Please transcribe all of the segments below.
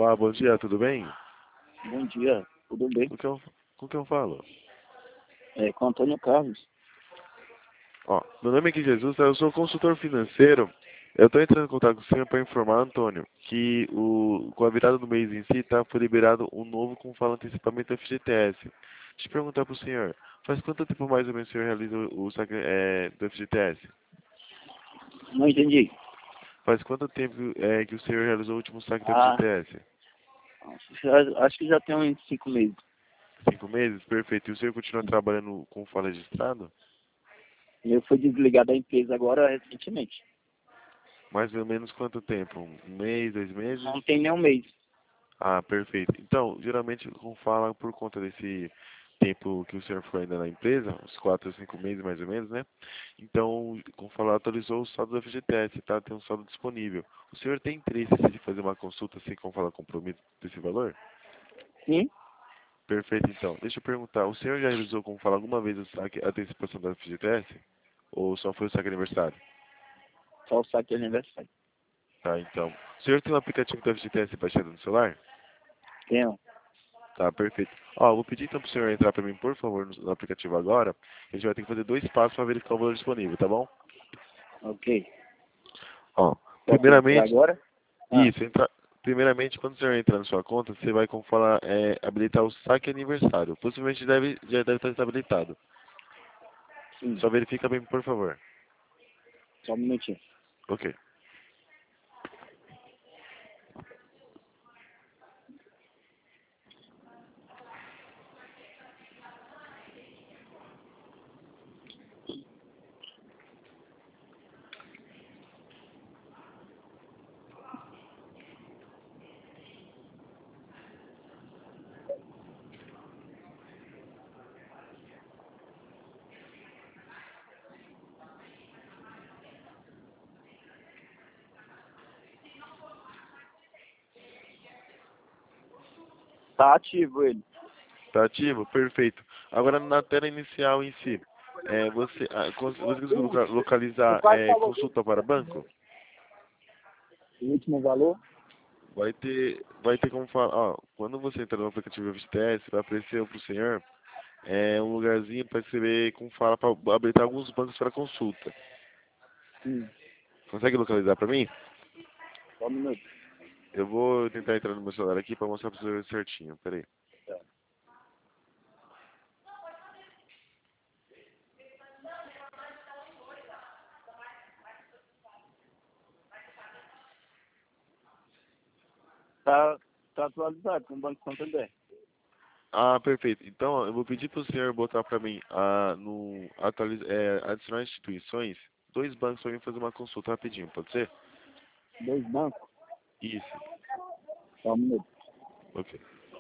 Olá, bom dia, tudo bem? Bom dia, tudo bem? Com que eu falo? Com Antônio Carlos. Ó, meu nome é Gui Jesus, eu sou consultor financeiro. Eu estou entrando em contato com o senhor para informar, Antônio, que com a virada do mês em si, foi liberado um novo com fala antecipamento do FGTS. Deixa eu perguntar para o senhor, faz quanto tempo mais ou menos o senhor realiza o saque do FGTS? Não entendi. Faz quanto tempo que o senhor realizou o último saque do Ah, FGTS? acho que já tem uns 5 meses. 5 meses? Perfeito. E o senhor continua trabalhando com fala registrado? Eu fui desligado da empresa agora recentemente. Mais ou menos quanto tempo? Um mês, 2 meses? Não tem nem um mês. Ah, perfeito. Então, geralmente, como fala, por conta desse tempo que o senhor foi ainda na empresa, uns 4 ou 5 meses mais ou menos, né? Então, como falar, atualizou o saldo do FGTS, tá? Tem um saldo disponível. O senhor tem interesse de fazer uma consulta sem, como falar, compromisso desse valor? Sim, Perfeito, então. Deixa eu perguntar, o senhor já realizou, como falar, alguma vez o saque, a antecipação do FGTS? Ou só foi o saque aniversário? só o saque de aniversário. Tá, então. O senhor tem um aplicativo do FGTS baixado no celular? Tenho. Tá, perfeito. Ó, eu vou pedir então pro senhor entrar para mim, por favor, no aplicativo agora. A gente vai ter que fazer 2 passos para verificar o valor disponível, tá bom? Ok. Ó, Posso entrar primeiramente, agora? Ah, isso, primeiramente, quando o senhor entrar na sua conta, você vai, como falar, habilitar o saque aniversário. Possivelmente já deve estar habilitado. sim. Só verifica bem, por favor. Só um minutinho. Ok. Tá ativo ele. Tá ativo? Perfeito. Agora, na tela inicial em si, você conseguiu O localizar pai falou consulta para banco? o último valor? Vai ter como falar, ó, quando você entrar no aplicativo FGTS, vai aparecer pro senhor um lugarzinho para você ver como fala para habilitar alguns bancos para consulta. Sim. Consegue localizar para mim? Só um minuto. Eu vou tentar entrar no meu celular aqui para mostrar para o senhor certinho. Peraí. Tá atualizado com o Banco Santander. Ah, perfeito. Então, ó, eu vou pedir para o senhor botar para mim adicionar instituições, 2 bancos para mim fazer uma consulta rapidinho, pode ser? 2 bancos. Isso. Só um minuto. Ok.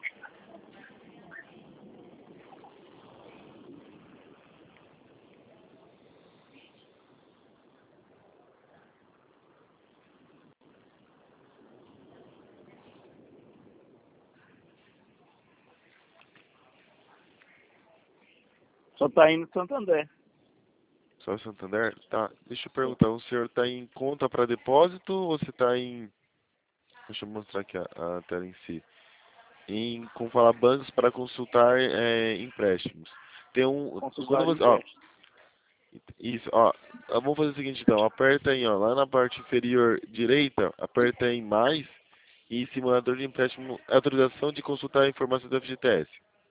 Só tá indo Santander. Só Santander? Tá. Deixa eu perguntar, o senhor está em conta para depósito ou você está em... Deixa eu mostrar aqui a tela em si. Como falar, bancos para consultar empréstimos. Tem quando Consultar você, ó, empréstimo. isso, ó, vamos fazer o seguinte então, aperta aí, ó, lá na parte inferior direita, aperta em mais e simulador de empréstimo, autorização de consultar a informação do FGTS.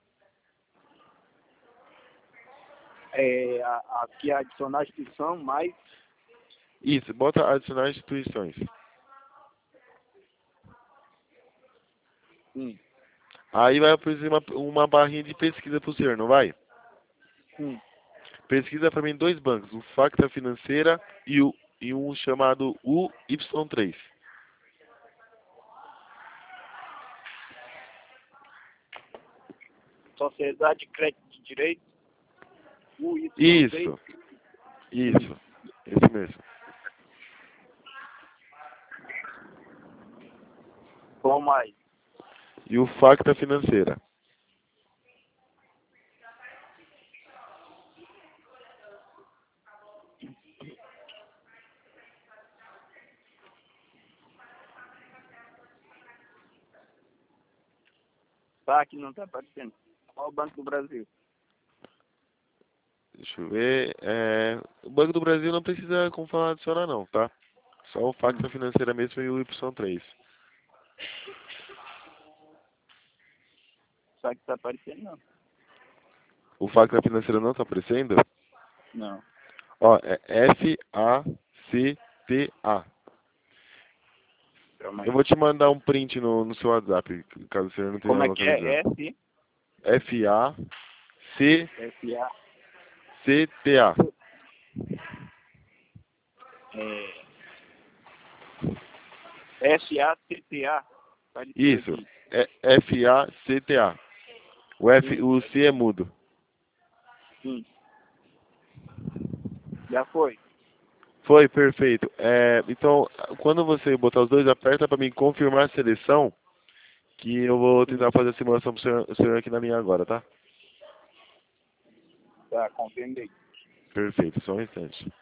Aqui adicionar a instituição, mais Isso, bota adicionar instituições. sim, Aí vai aparecer uma barrinha de pesquisa para o senhor, não vai? sim. Pesquisa para mim 2 bancos, o Facta Financeira e um chamado UY3. Sociedade de Crédito de Direito, UY3, Isso, isso, esse mesmo. qual mais? E o Facta Financeira. Aqui não tá aparecendo. Qual o Banco do Brasil? Deixa eu ver. O Banco do Brasil não precisa, como falar, adicionar não, tá? Só o Facta Financeira mesmo e o Y3. Só que tá aparecendo não. O Facta Financeira não tá aparecendo? Não. Ó, é FACTA. Calma Eu aí. vou te mandar um print no seu WhatsApp, caso você não tenha Como é que é? localizado. S, FACCTA. S, A, é, S, A, T, T, A. Apareceu Isso, aqui. é FACTA. Sim, O C é mudo. sim. Já foi. Foi, perfeito. Então, quando você botar os dois, aperta para mim confirmar a seleção, que eu vou Sim. tentar fazer a simulação para o senhor aqui na linha agora, tá? Tá, compreendei. Perfeito, só um instante.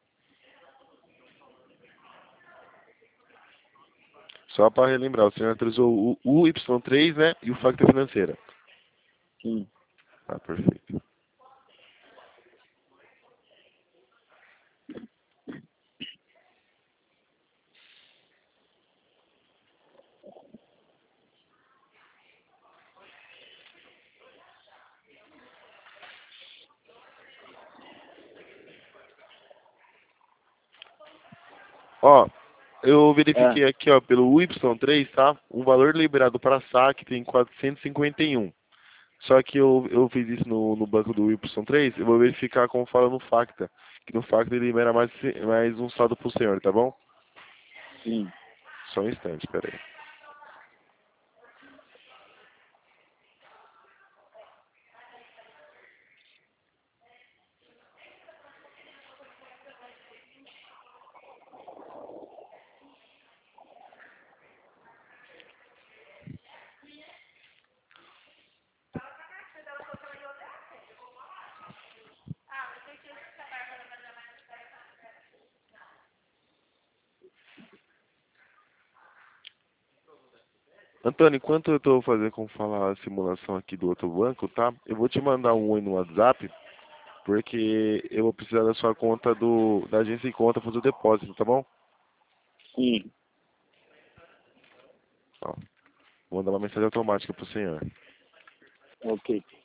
Só para relembrar, o senhor atualizou o Y3, né, e o Facta Financeira. Sim. Tá, perfeito. Ó, eu verifiquei aqui, ó, pelo Y3, tá? O valor liberado para saque tem 451. Só que eu fiz isso no banco do Y3, eu vou verificar como fala no Facta. Que no Facta ele libera mais um saldo pro senhor, tá bom? Sim. Só um instante, peraí. Antônio, enquanto eu estou fazendo como falar a simulação aqui do outro banco, tá? Eu vou te mandar um oi no WhatsApp, porque eu vou precisar da sua conta da agência de conta fazer o depósito, tá bom? Sim. Ó, vou mandar uma mensagem automática pro senhor. Ok.